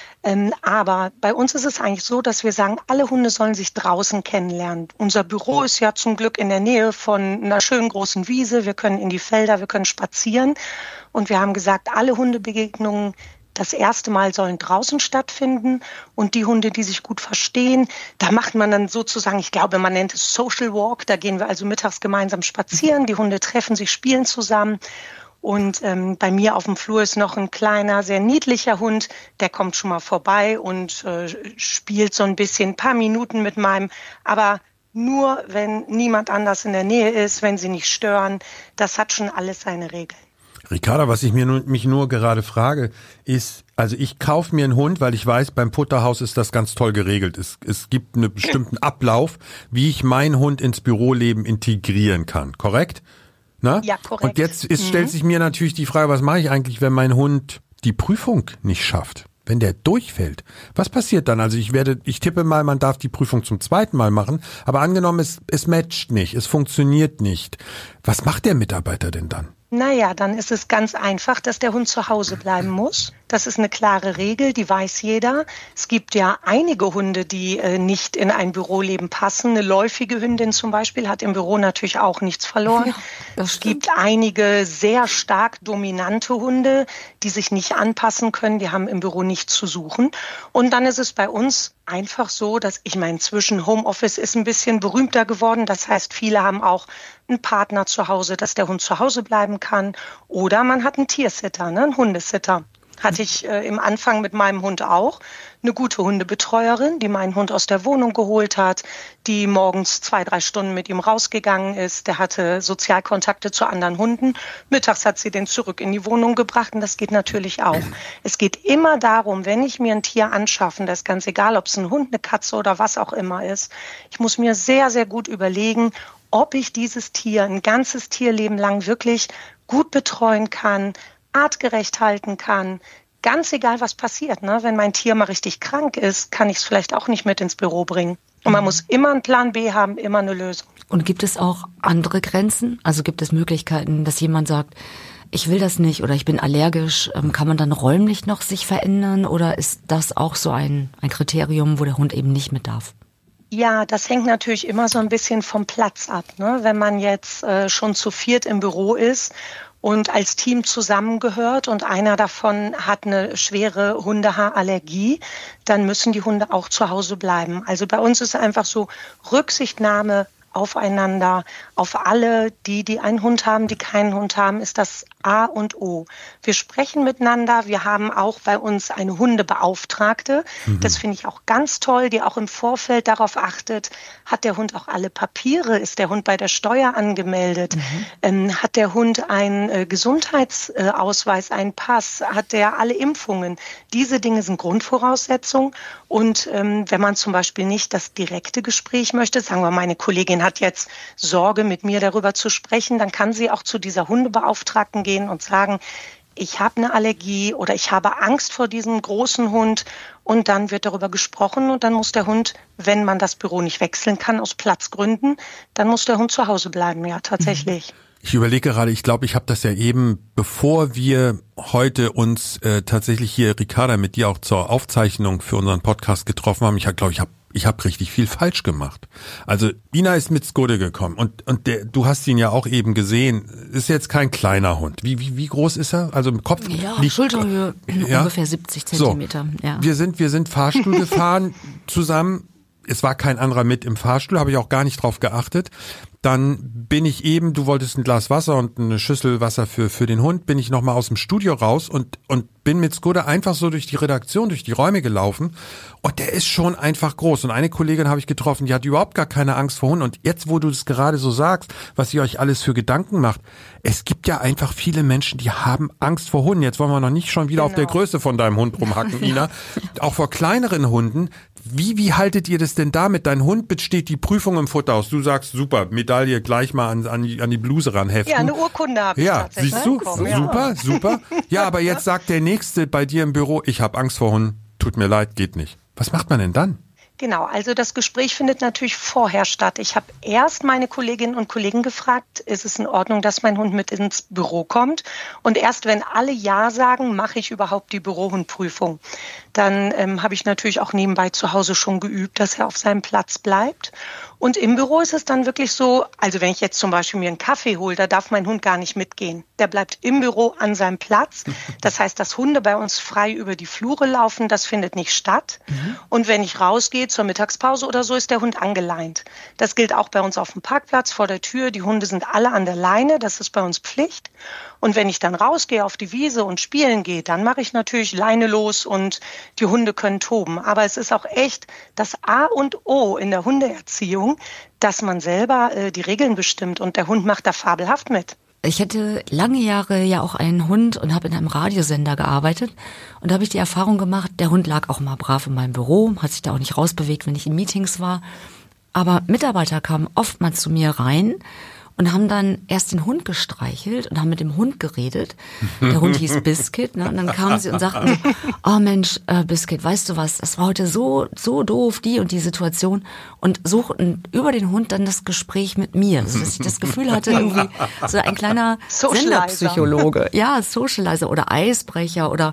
Aber bei uns ist es eigentlich so, dass wir sagen, alle Hunde sollen sich draußen kennenlernen. Unser Büro ist ja zum Glück in der Nähe von einer schönen großen Wiese. Wir können in die Felder, wir können spazieren. Und wir haben gesagt, alle Hundebegegnungen das erste Mal sollen draußen stattfinden. Und die Hunde, die sich gut verstehen, da macht man dann sozusagen, ich glaube, man nennt es Social Walk. Da gehen wir also mittags gemeinsam spazieren. Die Hunde treffen sich, spielen zusammen. Und bei mir auf dem Flur ist noch ein kleiner, sehr niedlicher Hund, der kommt schon mal vorbei und spielt so ein bisschen, ein paar Minuten mit meinem, aber nur, wenn niemand anders in der Nähe ist, wenn sie nicht stören. Das hat schon alles seine Regeln. Ricarda, was ich mich nur gerade frage, ist, also ich kaufe mir einen Hund, weil ich weiß, beim Futterhaus ist das ganz toll geregelt. Es gibt einen bestimmten Ablauf, wie ich meinen Hund ins Büroleben integrieren kann, korrekt? Na? Ja, korrekt. Und jetzt stellt sich mir natürlich die Frage, was mache ich eigentlich, wenn mein Hund die Prüfung nicht schafft? Wenn der durchfällt, was passiert dann? Also ich tippe mal, man darf die Prüfung zum zweiten Mal machen, aber angenommen, es matcht nicht, es funktioniert nicht. Was macht der Mitarbeiter denn dann? Naja, dann ist es ganz einfach, dass der Hund zu Hause bleiben muss. Das ist eine klare Regel, die weiß jeder. Es gibt ja einige Hunde, die nicht in ein Büroleben passen. Eine läufige Hündin zum Beispiel hat im Büro natürlich auch nichts verloren. Ja, es gibt einige sehr stark dominante Hunde, die sich nicht anpassen können. Die haben im Büro nichts zu suchen. Und dann ist es bei uns einfach so, dass inzwischen Homeoffice ist ein bisschen berühmter geworden. Das heißt, viele haben auch einen Partner zu Hause, dass der Hund zu Hause bleiben kann. Oder man hat einen Tiersitter, einen Hundesitter. Hatte ich im Anfang mit meinem Hund auch. Eine gute Hundebetreuerin, die meinen Hund aus der Wohnung geholt hat, die morgens 2-3 Stunden mit ihm rausgegangen ist. Der hatte Sozialkontakte zu anderen Hunden. Mittags hat sie den zurück in die Wohnung gebracht und das geht natürlich auch. Es geht immer darum, wenn ich mir ein Tier anschaffe, das ist ganz egal, ob es ein Hund, eine Katze oder was auch immer ist, ich muss mir sehr, sehr gut überlegen, ob ich dieses Tier ein ganzes Tierleben lang wirklich gut betreuen kann, artgerecht halten kann, ganz egal, was passiert. Ne? Wenn mein Tier mal richtig krank ist, kann ich es vielleicht auch nicht mit ins Büro bringen. Und man muss immer einen Plan B haben, immer eine Lösung. Und gibt es auch andere Grenzen? Also gibt es Möglichkeiten, dass jemand sagt, ich will das nicht oder ich bin allergisch? Kann man dann räumlich noch sich verändern oder ist das auch so ein Kriterium, wo der Hund eben nicht mit darf? Ja, das hängt natürlich immer so ein bisschen vom Platz ab. Ne? Wenn man jetzt schon zu viert im Büro ist und als Team zusammengehört und einer davon hat eine schwere Hundehaarallergie, dann müssen die Hunde auch zu Hause bleiben. Also bei uns ist einfach so Rücksichtnahme aufeinander, auf alle, die einen Hund haben, die keinen Hund haben, ist das A und O. Wir sprechen miteinander. Wir haben auch bei uns eine Hundebeauftragte. Das finde ich auch ganz toll, die auch im Vorfeld darauf achtet, hat der Hund auch alle Papiere? Ist der Hund bei der Steuer angemeldet? Hat der Hund einen Gesundheitsausweis, einen Pass? Hat der alle Impfungen? Diese Dinge sind Grundvoraussetzung. Und wenn man zum Beispiel nicht das direkte Gespräch möchte, sagen wir, meine Kollegin hat jetzt Sorge, mit mir darüber zu sprechen, dann kann sie auch zu dieser Hundebeauftragten gehen und sagen, ich habe eine Allergie oder ich habe Angst vor diesem großen Hund, und dann wird darüber gesprochen und dann muss der Hund, wenn man das Büro nicht wechseln kann aus Platzgründen, dann muss der Hund zu Hause bleiben, ja, tatsächlich. Ich überlege gerade, ich glaube, ich habe das ja eben, bevor wir heute uns tatsächlich hier, Ricarda, mit dir auch zur Aufzeichnung für unseren Podcast getroffen haben, ich habe richtig viel falsch gemacht. Also Ina ist mit Skudde gekommen und du hast ihn ja auch eben gesehen. Ist jetzt kein kleiner Hund. Wie groß ist er? Also im Kopf? Ja, Schulterhöhe, ungefähr 70 Zentimeter. So, ja. Wir sind Fahrstuhl gefahren zusammen. Es war kein anderer mit im Fahrstuhl, habe ich auch gar nicht drauf geachtet. Dann bin ich eben, du wolltest ein Glas Wasser und eine Schüssel Wasser für den Hund, bin ich nochmal aus dem Studio raus und bin mit Skudde einfach so durch die Redaktion, durch die Räume gelaufen. Und der ist schon einfach groß. Und eine Kollegin habe ich getroffen, die hat überhaupt gar keine Angst vor Hunden. Und jetzt, wo du das gerade so sagst, was ihr euch alles für Gedanken macht, es gibt ja einfach viele Menschen, die haben Angst vor Hunden. Jetzt wollen wir noch nicht schon wieder auf der Größe von deinem Hund rumhacken, Ina. Auch vor kleineren Hunden. Wie haltet ihr das denn damit? Dein Hund besteht die Prüfung im Futterhaus. Du sagst, super, Medaille gleich mal an die Bluse ranheften. Ja, eine Urkunde habe ich tatsächlich. Ja, siehst du? Super. Ja, aber jetzt sagt der Nächste bei dir im Büro, ich habe Angst vor Hunden, tut mir leid, geht nicht. Was macht man denn dann? Genau, also das Gespräch findet natürlich vorher statt. Ich habe erst meine Kolleginnen und Kollegen gefragt, ist es in Ordnung, dass mein Hund mit ins Büro kommt? Und erst wenn alle Ja sagen, mache ich überhaupt die Bürohundprüfung. Dann habe ich natürlich auch nebenbei zu Hause schon geübt, dass er auf seinem Platz bleibt. Und im Büro ist es dann wirklich so, also wenn ich jetzt zum Beispiel mir einen Kaffee hole, da darf mein Hund gar nicht mitgehen. Der bleibt im Büro an seinem Platz. Das heißt, dass Hunde bei uns frei über die Flure laufen, das findet nicht statt. Und wenn ich rausgehe zur Mittagspause oder so, ist der Hund angeleint. Das gilt auch bei uns auf dem Parkplatz vor der Tür. Die Hunde sind alle an der Leine, das ist bei uns Pflicht. Und wenn ich dann rausgehe auf die Wiese und spielen gehe, dann mache ich natürlich Leine los und die Hunde können toben. Aber es ist auch echt das A und O in der Hundeerziehung, dass man selber die Regeln bestimmt und der Hund macht da fabelhaft mit. Ich hatte lange Jahre ja auch einen Hund und habe in einem Radiosender gearbeitet. Und da habe ich die Erfahrung gemacht, der Hund lag auch mal brav in meinem Büro, hat sich da auch nicht rausbewegt, wenn ich in Meetings war. Aber Mitarbeiter kamen oftmals zu mir rein und haben dann erst den Hund gestreichelt und haben mit dem Hund geredet. Der Hund hieß Biscuit, ne? Und dann kamen sie und sagten, oh Mensch, Biscuit, weißt du was, das war heute so doof, die und die Situation, und suchten über den Hund dann das Gespräch mit mir, also dass ich das Gefühl hatte, irgendwie so ein kleiner Senderpsychologe, ja, Socializer oder Eisbrecher oder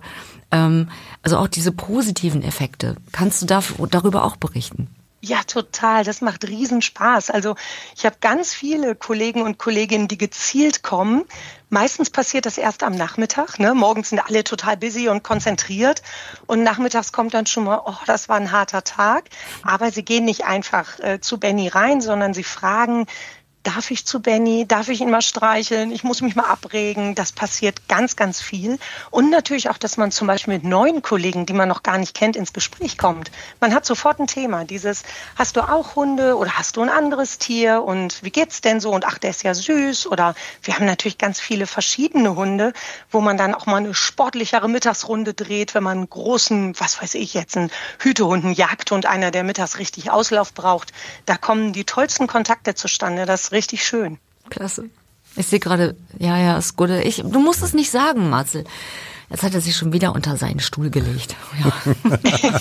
also auch diese positiven Effekte. Kannst du darüber auch berichten? Ja, total. Das macht Riesenspaß. Also ich habe ganz viele Kollegen und Kolleginnen, die gezielt kommen. Meistens passiert das erst am Nachmittag. Ne? Morgens sind alle total busy und konzentriert. Und nachmittags kommt dann schon mal, oh, das war ein harter Tag. Aber sie gehen nicht einfach zu Benny rein, sondern sie fragen, darf ich zu Benny? Darf ich ihn mal streicheln? Ich muss mich mal abregen. Das passiert ganz, ganz viel. Und natürlich auch, dass man zum Beispiel mit neuen Kollegen, die man noch gar nicht kennt, ins Gespräch kommt. Man hat sofort ein Thema. Dieses, hast du auch Hunde oder hast du ein anderes Tier? Und wie geht's denn so? Und ach, der ist ja süß. Oder wir haben natürlich ganz viele verschiedene Hunde, wo man dann auch mal eine sportlichere Mittagsrunde dreht, wenn man einen großen, was weiß ich jetzt, einen Hütehund, einen Jagdhund, einer, der mittags richtig Auslauf braucht. Da kommen die tollsten Kontakte zustande. Das ist richtig schön. Klasse. Ich sehe gerade, ja, ist gut. Du musst es nicht sagen, Marcel. Jetzt hat er sich schon wieder unter seinen Stuhl gelegt. Ja.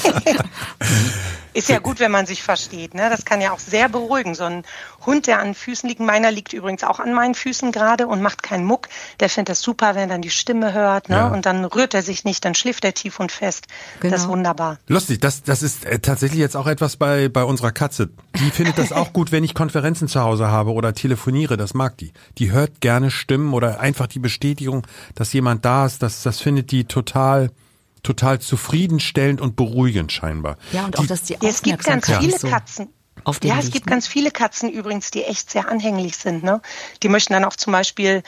Ist ja gut, wenn man sich versteht. Ne? Das kann ja auch sehr beruhigen. So ein Hund, der an den Füßen liegt, meiner liegt übrigens auch an meinen Füßen gerade und macht keinen Muck. Der findet das super, wenn er dann die Stimme hört. Ne? Ja. Und dann rührt er sich nicht, dann schläft er tief und fest. Genau. Das ist wunderbar. Lustig, das ist tatsächlich jetzt auch etwas bei unserer Katze. Die findet das auch gut, wenn ich Konferenzen zu Hause habe oder telefoniere. Das mag die. Die hört gerne Stimmen oder einfach die Bestätigung, dass jemand da ist. Das findet die total zufriedenstellend und beruhigend scheinbar. Ja, und auch, dass die Aufmerksamkeit es gibt ganz viele Katzen. Es gibt ganz viele Katzen übrigens, die echt sehr anhänglich sind. Ne? Die möchten dann auch zum Beispiel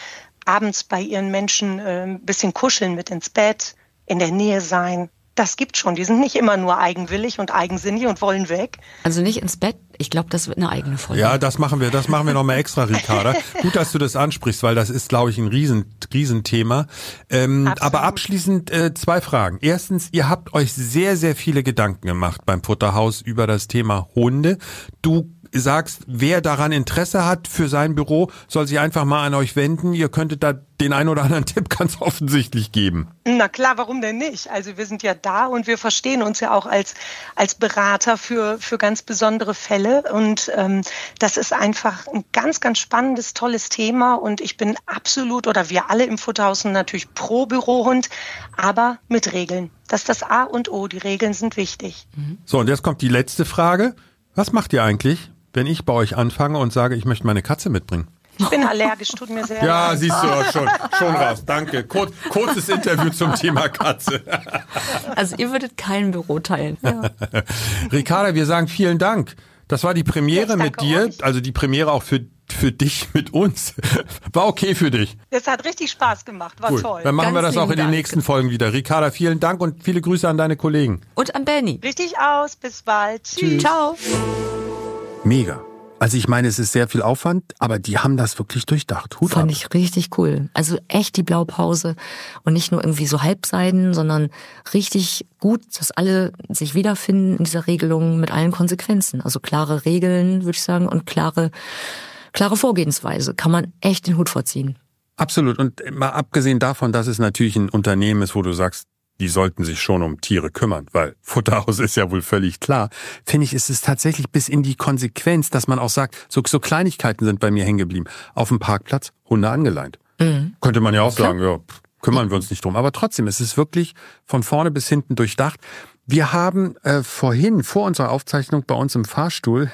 abends bei ihren Menschen ein bisschen kuscheln mit ins Bett, in der Nähe sein. Das gibt schon. Die sind nicht immer nur eigenwillig und eigensinnig und wollen weg. Also nicht ins Bett. Ich glaube, das wird eine eigene Folge. Ja, das machen wir noch mal extra, Ricarda. Gut, dass du das ansprichst, weil das ist, glaube ich, ein Riesenthema. Aber abschließend 2 Fragen. Erstens, ihr habt euch sehr, sehr viele Gedanken gemacht beim Futterhaus über das Thema Hunde. Du sagst, wer daran Interesse hat für sein Büro, soll sich einfach mal an euch wenden. Ihr könntet da den einen oder anderen Tipp ganz offensichtlich geben. Na klar, warum denn nicht? Also wir sind ja da und wir verstehen uns ja auch als Berater für ganz besondere Fälle. Und das ist einfach ein ganz, ganz spannendes, tolles Thema. Und ich bin absolut, oder wir alle im Futterhaus sind natürlich pro Bürohund, aber mit Regeln. Das ist das A und O. Die Regeln sind wichtig. So, und jetzt kommt die letzte Frage. Was macht ihr eigentlich, wenn ich bei euch anfange und sage, ich möchte meine Katze mitbringen? Ich bin allergisch, tut mir sehr leid. Ja, siehst du auch schon raus. Danke. Kurzes Interview zum Thema Katze. Also ihr würdet kein Büro teilen. Ja. Ricarda, wir sagen vielen Dank. Das war die Premiere mit dir, euch. also die Premiere auch für dich mit uns. War okay für dich. Das hat richtig Spaß gemacht, war Cool. toll. Dann machen wir Ganz das auch in lieben den Dank. nächsten Folgen wieder. Ricarda, vielen Dank und viele Grüße an deine Kollegen. Und an Benny. Richtig aus, bis bald. Tschüss. Ciao. Mega. Also ich meine, es ist sehr viel Aufwand, aber die haben das wirklich durchdacht. Hut Fand ab. ich richtig cool. Also echt die Blaupause und nicht nur irgendwie so Halbseiden, sondern richtig gut, dass alle sich wiederfinden in dieser Regelung mit allen Konsequenzen. Also klare Regeln, würde ich sagen, und klare Vorgehensweise. Kann man echt den Hut vorziehen. Absolut. Und mal abgesehen davon, dass es natürlich ein Unternehmen ist, wo du sagst, die sollten sich schon um Tiere kümmern, weil Futterhaus ist ja wohl völlig klar. Finde ich, ist es tatsächlich bis in die Konsequenz, dass man auch sagt, so Kleinigkeiten sind bei mir hängen geblieben. Auf dem Parkplatz Hunde angeleint. Könnte man ja auch sagen, ja, kümmern wir uns nicht drum. Aber trotzdem, es ist wirklich von vorne bis hinten durchdacht. Wir haben vor unserer Aufzeichnung bei uns im Fahrstuhl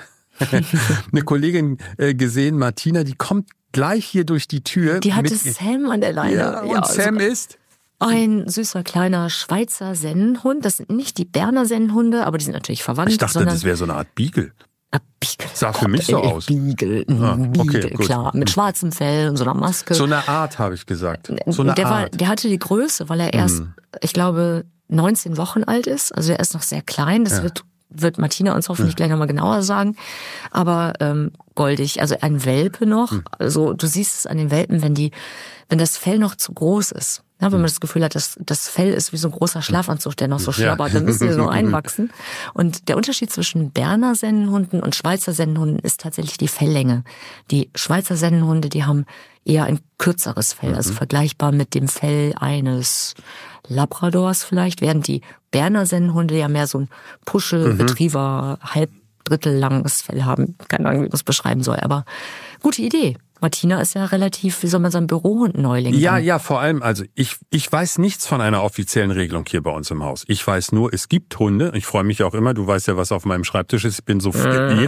eine Kollegin gesehen, Martina, die kommt gleich hier durch die Tür. Die hatte Sam an der Leine. Ja, und Sam ist... Ein süßer kleiner Schweizer Sennenhund. Das sind nicht die Berner Sennenhunde, aber die sind natürlich verwandt. Ich dachte, das wäre so eine Art Beagle. Beagle. Sah für mich so aus. Beagle, okay, gut. klar. Mit schwarzem Fell und so einer Maske. So eine Art, habe ich gesagt. So eine Art. Der hatte die Größe, weil er erst, ich glaube, 19 Wochen alt ist. Also er ist noch sehr klein. Das wird Martina uns hoffentlich gleich nochmal genauer sagen. Aber goldig, also ein Welpe noch. Also du siehst es an den Welpen, wenn das Fell noch zu groß ist. Ja, wenn man das Gefühl hat, dass das Fell ist wie so ein großer Schlafanzug, der noch so schlabbert, dann müssen die so einwachsen. Und der Unterschied zwischen Berner Sennenhunden und Schweizer Sennenhunden ist tatsächlich die Felllänge. Die Schweizer Sennenhunde, die haben eher ein kürzeres Fell, also vergleichbar mit dem Fell eines Labradors vielleicht, während die Berner Sennenhunde ja mehr so ein Puschel-Retriever, halbdrittel langes Fell haben. Keine Ahnung, wie man es beschreiben soll, aber gute Idee. Martina ist ja relativ, wie soll man sagen, Bürohund-Neuling. Ja, vor allem, also ich weiß nichts von einer offiziellen Regelung hier bei uns im Haus. Ich weiß nur, es gibt Hunde. Ich freue mich auch immer, du weißt ja, was auf meinem Schreibtisch ist. Ich bin so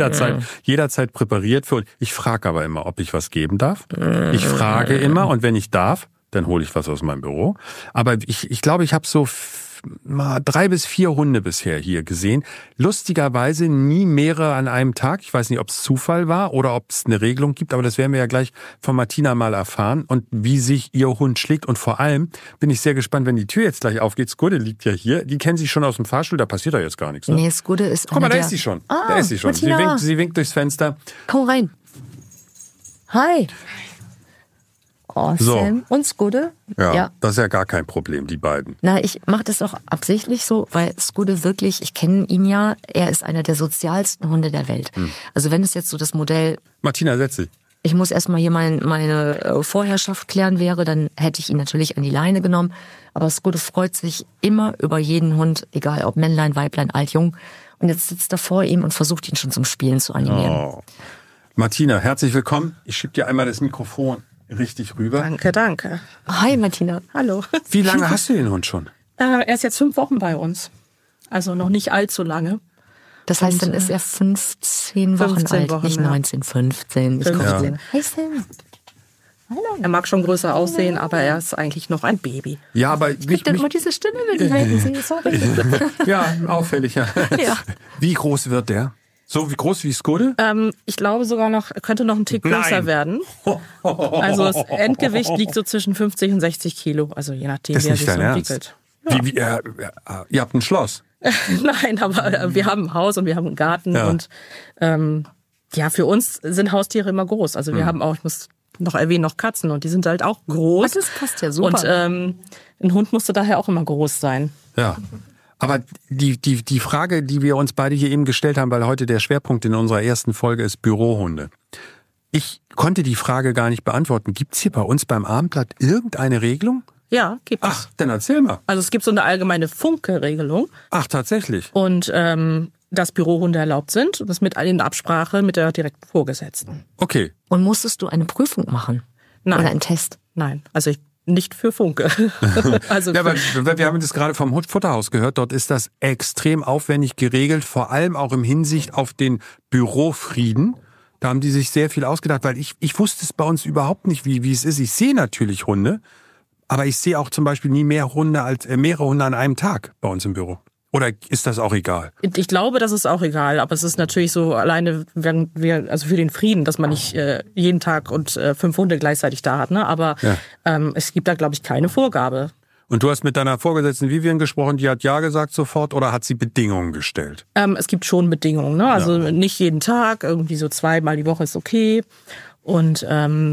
jederzeit präpariert für. Ich frage aber immer, ob ich was geben darf. Ich frage immer und wenn ich darf, dann hole ich was aus meinem Büro. Aber ich glaube, ich habe so mal 3 bis 4 Hunde bisher hier gesehen. Lustigerweise nie mehrere an einem Tag. Ich weiß nicht, ob es Zufall war oder ob es eine Regelung gibt, aber das werden wir ja gleich von Martina mal erfahren und wie sich ihr Hund schlägt. Und vor allem bin ich sehr gespannt, wenn die Tür jetzt gleich aufgeht. Skudde liegt ja hier. Die kennen sich schon aus dem Fahrstuhl, da passiert da jetzt gar nichts. Ne? Nee, Skudde ist Guck mal, da ist sie schon. Da ist sie schon. Sie winkt durchs Fenster. Komm rein. Hi. Oh, So. Sam und Skudde. Ja, das ist ja gar kein Problem, die beiden. Na, ich mache das auch absichtlich so, weil Skudde wirklich, ich kenne ihn ja, er ist einer der sozialsten Hunde der Welt. Also wenn es jetzt so das Modell, Martina, setz dich. ich muss erstmal hier meine Vorherrschaft klären wäre, dann hätte ich ihn natürlich an die Leine genommen. Aber Skudde freut sich immer über jeden Hund, egal ob Männlein, Weiblein, alt, jung. Und jetzt sitzt er vor ihm und versucht ihn schon zum Spielen zu animieren. Oh. Martina, herzlich willkommen. Ich schieb dir einmal das Mikrofon richtig rüber. Danke. Hi Martina. Hallo. Wie lange hast du den Hund schon? Er ist jetzt 5 Wochen bei uns. Also noch nicht allzu lange. Das heißt, dann ist er 15 Wochen 15 alt, Wochen, nicht ja. 19, 15. 15. Hey Sam. Er mag schon größer aussehen, aber er ist eigentlich noch ein Baby. Ja, aber Ich krieg dann immer diese Stimme, wenn ich melden sehe. Sorry. ja, auffällig, ja. Ja. Wie groß wird der? So wie groß wie Skudde? Ich glaube sogar könnte noch ein Tick größer werden. Also das Endgewicht liegt so zwischen 50 und 60 Kilo, also je nachdem, wie er sich so entwickelt. Ja. Ihr habt ein Schloss? Nein, aber wir haben ein Haus und wir haben einen Garten und für uns sind Haustiere immer groß. Also wir haben auch, ich muss noch erwähnen, noch Katzen und die sind halt auch groß. Das passt ja super. Und ein Hund musste daher auch immer groß sein. Ja. Aber die Frage, die wir uns beide hier eben gestellt haben, weil heute der Schwerpunkt in unserer ersten Folge ist Bürohunde. Ich konnte die Frage gar nicht beantworten. Gibt's hier bei uns beim Abendblatt irgendeine Regelung? Ja, gibt es. Ach, dann erzähl mal. Also es gibt so eine allgemeine Funke-Regelung. Ach, tatsächlich? Und dass Bürohunde erlaubt sind. Das mit in Absprache mit der direkten Vorgesetzten. Okay. Und musstest du eine Prüfung machen? Nein. Oder einen Test? Nein, also nicht für Funke. Also ja, aber wir haben das gerade vom Futterhaus gehört. Dort ist das extrem aufwendig geregelt, vor allem auch im Hinsicht auf den Bürofrieden. Da haben die sich sehr viel ausgedacht, weil ich wusste es bei uns überhaupt nicht, wie es ist. Ich sehe natürlich Hunde, aber ich sehe auch zum Beispiel nie mehrere Hunde an einem Tag bei uns im Büro. Oder ist das auch egal? Ich glaube, das ist auch egal, aber es ist natürlich so alleine, also für den Frieden, dass man nicht jeden Tag und 5 Hunde gleichzeitig da hat, ne? Aber es gibt da, glaube ich, keine Vorgabe. Und du hast mit deiner Vorgesetzten Vivian gesprochen, die hat ja gesagt sofort, oder hat sie Bedingungen gestellt? Es gibt schon Bedingungen, ne? Also nicht jeden Tag, irgendwie so 2-mal die Woche ist okay. Und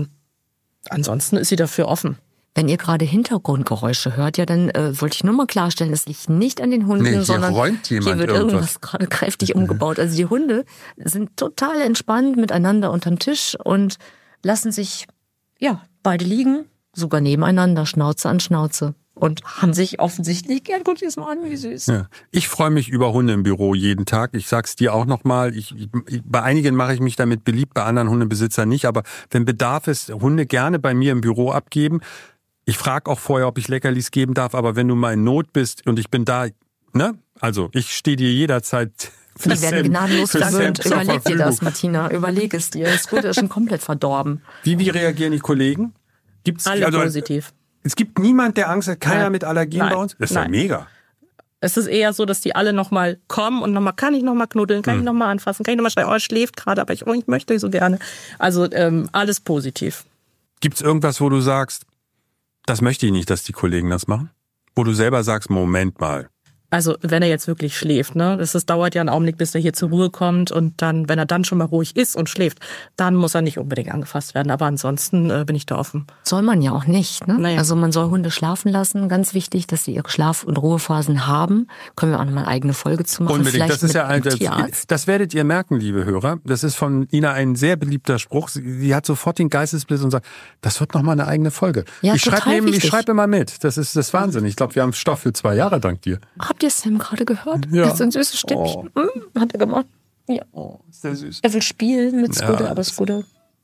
ansonsten ist sie dafür offen. Wenn ihr gerade Hintergrundgeräusche hört, ja, dann wollte ich nur mal klarstellen, es liegt nicht an den Hunden, sondern hier wird irgendwas gerade kräftig umgebaut. Also die Hunde sind total entspannt miteinander unterm Tisch und lassen sich, beide liegen, sogar nebeneinander, Schnauze an Schnauze. Und haben sich offensichtlich gern. Guck dir das mal an, wie süß. Ja. Ich freue mich über Hunde im Büro jeden Tag. Ich sag's dir auch nochmal. Bei einigen mache ich mich damit beliebt, bei anderen Hundebesitzern nicht. Aber wenn Bedarf ist, Hunde gerne bei mir im Büro abgeben. Ich frage auch vorher, ob ich Leckerlis geben darf. Aber wenn du mal in Not bist und ich bin da, ne? Also ich stehe dir jederzeit. Die werden gnadenlos verwöhnt. Überleg dir das, Martina. Überleg es dir. Das Gute ist schon komplett verdorben. Wie reagieren die Kollegen? Gibt's alle positiv. Es gibt niemand, der Angst hat, keiner mit Allergien bei uns? Das ist ja mega. Es ist eher so, dass die alle nochmal kommen und nochmal, kann ich nochmal knuddeln, kann ich nochmal anfassen, kann ich nochmal schreien, er schläft gerade, aber ich möchte so gerne. Also alles positiv. Gibt's irgendwas, wo du sagst, das möchte ich nicht, dass die Kollegen das machen? Wo du selber sagst, Moment mal. Also wenn er jetzt wirklich schläft, ne? Das dauert ja einen Augenblick, bis er hier zur Ruhe kommt und dann, wenn er dann schon mal ruhig ist und schläft, dann muss er nicht unbedingt angefasst werden. Aber ansonsten bin ich da offen. Soll man ja auch nicht, ne? Naja. Also man soll Hunde schlafen lassen. Ganz wichtig, dass sie ihre Schlaf- und Ruhephasen haben. Können wir auch nochmal eine eigene Folge zu machen. Unbedingt. Vielleicht Das ist mit Tierarzt. Das werdet ihr merken, liebe Hörer. Das ist von Ina ein sehr beliebter Spruch. Sie hat sofort den Geistesblitz und sagt, das wird nochmal eine eigene Folge. Ja, ich schreibe immer mit. Das ist Wahnsinn. Ich glaube, wir haben Stoff für 2 Jahre dank dir. Habt ihr Sam gerade gehört? Ja. Das ist ein süßes Stimmchen. Hat er gemacht. Ja. Oh, ist der süß. Er will spielen mit Skudde, Ja, aber Skudde.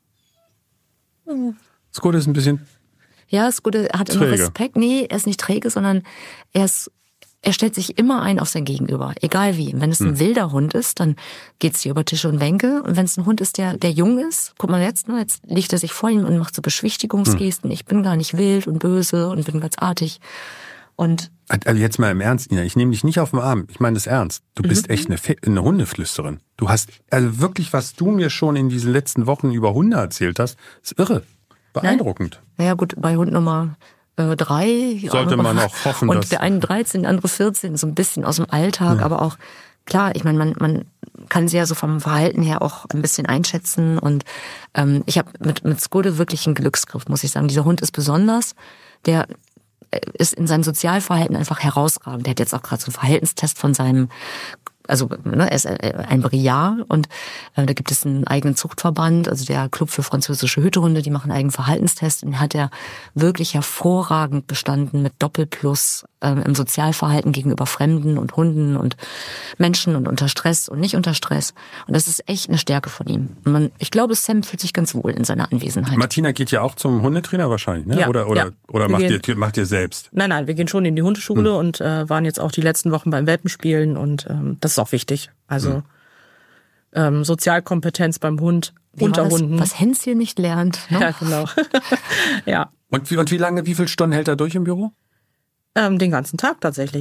Skudde ist ein bisschen... Ja, Skudde hat immer Träge. Respekt. Nee, er ist nicht träge, sondern er stellt sich immer ein auf sein Gegenüber. Egal wie. Wenn es ein wilder Hund ist, dann geht's hier über Tische und Bänke. Und wenn es ein Hund ist, der jung ist, guck mal jetzt, ne, jetzt legt er sich vor ihm und macht so Beschwichtigungsgesten. Ich bin gar nicht wild und böse und bin ganz artig. Und Also jetzt mal im Ernst, Ina, ich nehme dich nicht auf den Arm. Ich meine das ernst. Du bist echt eine Hundeflüsterin. Du hast, also wirklich, was du mir schon in diesen letzten Wochen über Hunde erzählt hast, ist irre. Beeindruckend. naja gut, bei Hund Nummer 3. Sollte man auch hoffen, dass... Und der eine 13, der andere 14, so ein bisschen aus dem Alltag, aber auch, klar, ich meine, man kann sie ja so vom Verhalten her auch ein bisschen einschätzen und ich habe mit Skudde wirklich einen Glücksgriff, muss ich sagen. Dieser Hund ist besonders, der ist in seinem Sozialverhalten einfach herausragend. Der hat jetzt auch gerade so einen Verhaltenstest von seinem, also er ist ein Briard und da gibt es einen eigenen Zuchtverband, also der Club für französische Hütehunde, die machen einen eigenen Verhaltenstest und den hat er wirklich hervorragend bestanden mit Doppelplus im Sozialverhalten gegenüber Fremden und Hunden und Menschen und unter Stress und nicht unter Stress. Und das ist echt eine Stärke von ihm. Und ich glaube, Sam fühlt sich ganz wohl in seiner Anwesenheit. Martina geht ja auch zum Hundetrainer wahrscheinlich, ne? Ja, Oder macht ihr selbst? Nein, wir gehen schon in die Hundeschule und waren jetzt auch die letzten Wochen beim Welpenspielen und das ist auch wichtig. Also Sozialkompetenz beim Hund, unter Hunden. Was Hänschen nicht lernt. Ne? Ja, genau. Ja. Und wie viele Stunden hält er durch im Büro? Den ganzen Tag tatsächlich.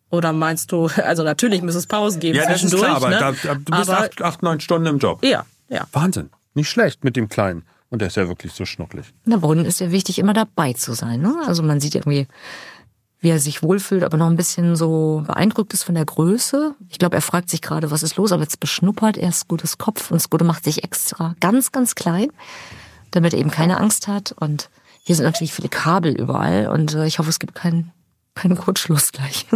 Oder meinst du, also natürlich muss es Pausen geben Ja, das ist zwischendurch. klar, aber ne? du bist 8-9 Stunden im Job. Ja. Wahnsinn. Nicht schlecht mit dem Kleinen. Und der ist ja wirklich so schnucklig. Na, bei Hunden ist ja wichtig, immer dabei zu sein. Ne? Also man sieht irgendwie, wie er sich wohlfühlt, aber noch ein bisschen so beeindruckt ist von der Größe. Ich glaube, er fragt sich gerade, was ist los, aber jetzt beschnuppert er Skuddes Kopf und Skudde macht sich extra ganz, ganz klein, damit er eben keine Angst hat. Und hier sind natürlich viele Kabel überall und ich hoffe, es gibt keinen Kurzschluss gleich.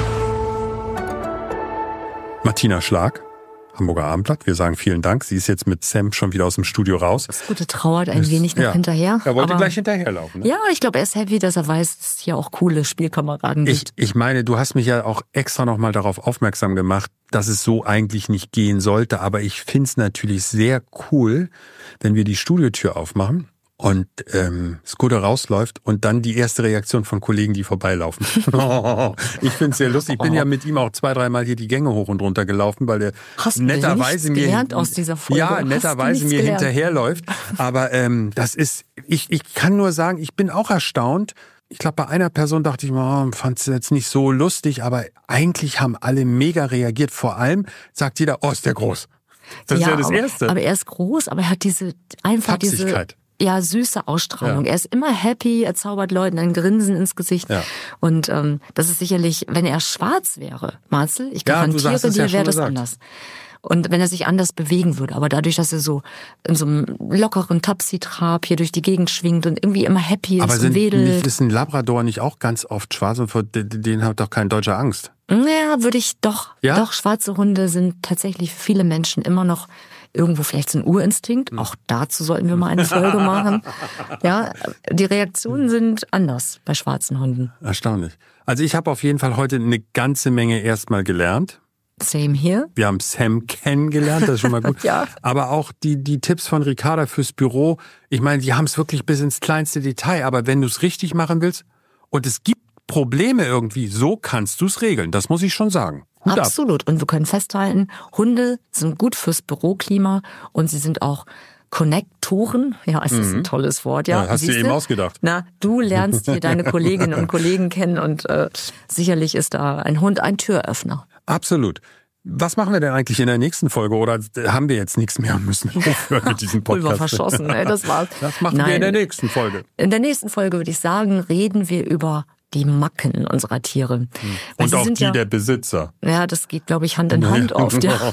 Martina Schlag, Hamburger Abendblatt. Wir sagen vielen Dank. Sie ist jetzt mit Sam schon wieder aus dem Studio raus. Skudde trauert ein wenig noch hinterher. Er wollte gleich hinterherlaufen. Ne? Ja, ich glaube, er ist happy, dass er weiß, dass es hier auch coole Spielkameraden gibt. Ich meine, du hast mich ja auch extra nochmal darauf aufmerksam gemacht, dass es so eigentlich nicht gehen sollte. Aber ich find's natürlich sehr cool, wenn wir die Studiotür aufmachen und Skudde rausläuft und dann die erste Reaktion von Kollegen, die vorbeilaufen. Ich finde es sehr lustig. Ich bin ja mit ihm auch 2-3 Mal hier die Gänge hoch und runter gelaufen, weil der netterweise mir gelernt aus dieser Folge? Ja, netterweise mir hinterherläuft. Aber das ist, ich kann nur sagen, ich bin auch erstaunt. Ich glaube, bei einer Person dachte ich mir, fand es jetzt nicht so lustig, aber eigentlich haben alle mega reagiert. Vor allem sagt jeder, ist der groß. Das ist ja das Erste. Aber er ist groß, aber er hat diese süße Ausstrahlung. Ja. Er ist immer happy, er zaubert Leuten ein Grinsen ins Gesicht. Ja. Und das ist sicherlich, wenn er schwarz wäre, Marcel, ich garantiere dir, wäre das anders. Und wenn er sich anders bewegen würde. Aber dadurch, dass er so in so einem lockeren Tapsi-Trab hier durch die Gegend schwingt und irgendwie immer happy ist und wedelt. Ist ein Labrador nicht auch ganz oft schwarz und vor denen hat doch kein Deutscher Angst? Ja, würde ich doch. Ja? Doch, schwarze Hunde sind tatsächlich für viele Menschen immer noch irgendwo vielleicht so ein Urinstinkt. Auch dazu sollten wir mal eine Folge machen. Ja, die Reaktionen sind anders bei schwarzen Hunden. Erstaunlich. Also ich habe auf jeden Fall heute eine ganze Menge erstmal gelernt. Same here. Wir haben Sam kennengelernt, das ist schon mal gut. Ja. Aber auch die Tipps von Ricarda fürs Büro, ich meine, die haben es wirklich bis ins kleinste Detail. Aber wenn du es richtig machen willst und es gibt Probleme irgendwie, so kannst du es regeln. Das muss ich schon sagen. Hut Absolut. ab. Und wir können festhalten, Hunde sind gut fürs Büroklima und sie sind auch Konnektoren. Ja, es ist ein tolles Wort. Ja, hast du eben ausgedacht. Na, du lernst hier deine Kolleginnen und Kollegen kennen und sicherlich ist da ein Hund ein Türöffner. Absolut. Was machen wir denn eigentlich in der nächsten Folge? Oder haben wir jetzt nichts mehr und müssen aufhören mit diesem Podcast? Pulver verschossen, das war's. Das machen wir in der nächsten Folge. In der nächsten Folge, würde ich sagen, reden wir über die Macken unserer Tiere. Und auch die der Besitzer. Ja, das geht, glaube ich, Hand in Hand auf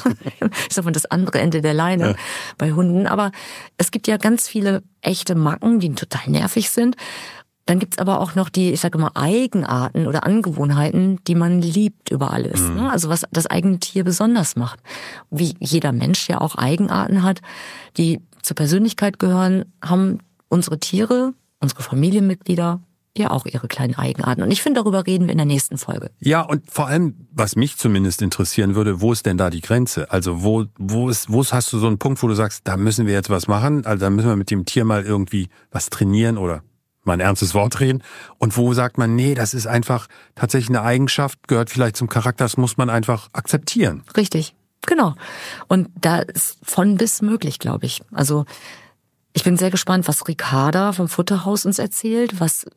ich sag mal, das andere Ende der Leine bei Hunden. Aber es gibt ja ganz viele echte Macken, die total nervig sind. Dann gibt's aber auch noch die, ich sage mal, Eigenarten oder Angewohnheiten, die man liebt über alles. Ne? Also was das eigene Tier besonders macht. Wie jeder Mensch ja auch Eigenarten hat, die zur Persönlichkeit gehören, haben unsere Tiere, unsere Familienmitglieder ja auch ihre kleinen Eigenarten. Und ich finde, darüber reden wir in der nächsten Folge. Ja, und vor allem, was mich zumindest interessieren würde, wo ist denn da die Grenze? Also wo hast du so einen Punkt, wo du sagst, da müssen wir jetzt was machen, also da müssen wir mit dem Tier mal irgendwie was trainieren oder mal ein ernstes Wort reden. Und wo sagt man, nee, das ist einfach tatsächlich eine Eigenschaft, gehört vielleicht zum Charakter, das muss man einfach akzeptieren. Richtig, genau. Und da ist von bis möglich, glaube ich. Also ich bin sehr gespannt, was Ricarda vom Futterhaus uns erzählt, was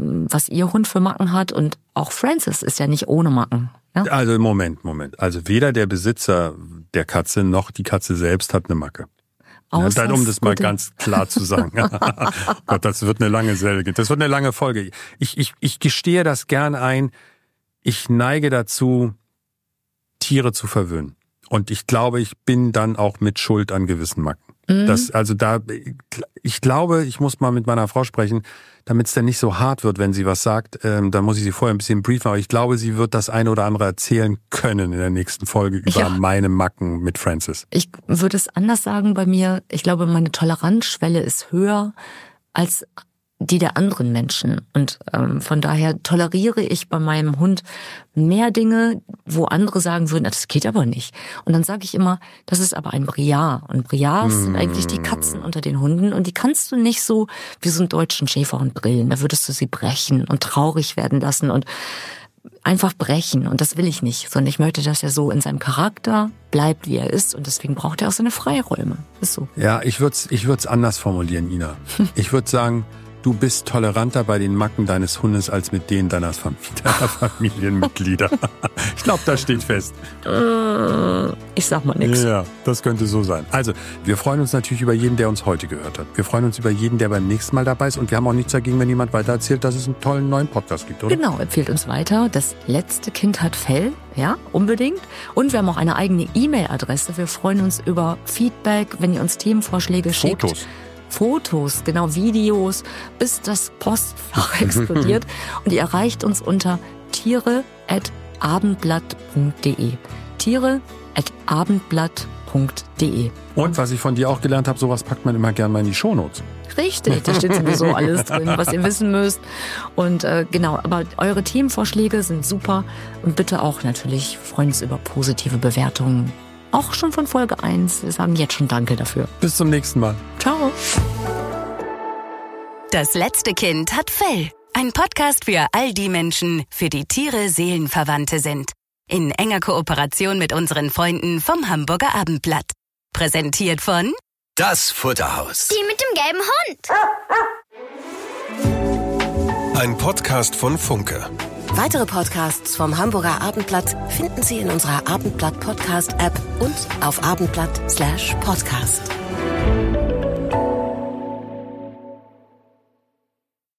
ihr Hund für Macken hat. Und auch Francis ist ja nicht ohne Macken. Ja? Also Moment. Also weder der Besitzer der Katze noch die Katze selbst hat eine Macke. Dann, um das mal ganz klar zu sagen. Gott, das wird eine lange Folge. Das wird eine lange Folge. Ich gestehe das gern ein. Ich neige dazu, Tiere zu verwöhnen. Und ich glaube, ich bin dann auch mit Schuld an gewissen Macken. Ich glaube, ich muss mal mit meiner Frau sprechen, damit es dann nicht so hart wird, wenn sie was sagt. Dann muss ich sie vorher ein bisschen briefen. Aber ich glaube, sie wird das eine oder andere erzählen können in der nächsten Folge über meine Macken mit Francis. Ich würde es anders sagen bei mir. Ich glaube, meine Toleranzschwelle ist höher als die der anderen Menschen. Und von daher toleriere ich bei meinem Hund mehr Dinge, wo andere sagen würden, das geht aber nicht. Und dann sage ich immer, das ist aber ein Briar. Und Briars sind eigentlich die Katzen unter den Hunden. Und die kannst du nicht so wie so einen deutschen Schäferhund brillen. Da würdest du sie brechen und traurig werden lassen und einfach brechen. Und das will ich nicht. Sondern ich möchte, dass er so in seinem Charakter bleibt, wie er ist. Und deswegen braucht er auch seine Freiräume. Ist so. Ja, ich würd's anders formulieren, Ina. Ich würde sagen, du bist toleranter bei den Macken deines Hundes als mit denen deiner Familienmitglieder. Ich glaube, das steht fest. Ich sag mal nichts. Ja, das könnte so sein. Also, wir freuen uns natürlich über jeden, der uns heute gehört hat. Wir freuen uns über jeden, der beim nächsten Mal dabei ist. Und wir haben auch nichts dagegen, wenn jemand weiter erzählt, dass es einen tollen neuen Podcast gibt, oder? Genau, empfiehlt uns weiter. Das letzte Kind hat Fell. Ja, unbedingt. Und wir haben auch eine eigene E-Mail-Adresse. Wir freuen uns über Feedback, wenn ihr uns Themenvorschläge schickt. Fotos, genau, Videos, bis das Postfach explodiert. Und ihr erreicht uns unter tiere@abendblatt.de. tiere@abendblatt.de. Und was ich von dir auch gelernt habe, sowas packt man immer gern mal in die Shownotes. Richtig, da steht sowieso alles drin, was ihr wissen müsst. Und genau, aber eure Themenvorschläge sind super. Und bitte auch natürlich freuen uns über positive Bewertungen. Auch schon von Folge 1. Wir sagen jetzt schon Danke dafür. Bis zum nächsten Mal. Ciao. Das letzte Kind hat Fell. Ein Podcast für all die Menschen, für die Tiere Seelenverwandte sind. In enger Kooperation mit unseren Freunden vom Hamburger Abendblatt. Präsentiert von Das Futterhaus. Die mit dem gelben Hund. Ein Podcast von Funke. Weitere Podcasts vom Hamburger Abendblatt finden Sie in unserer Abendblatt Podcast App und auf abendblatt.de/podcast.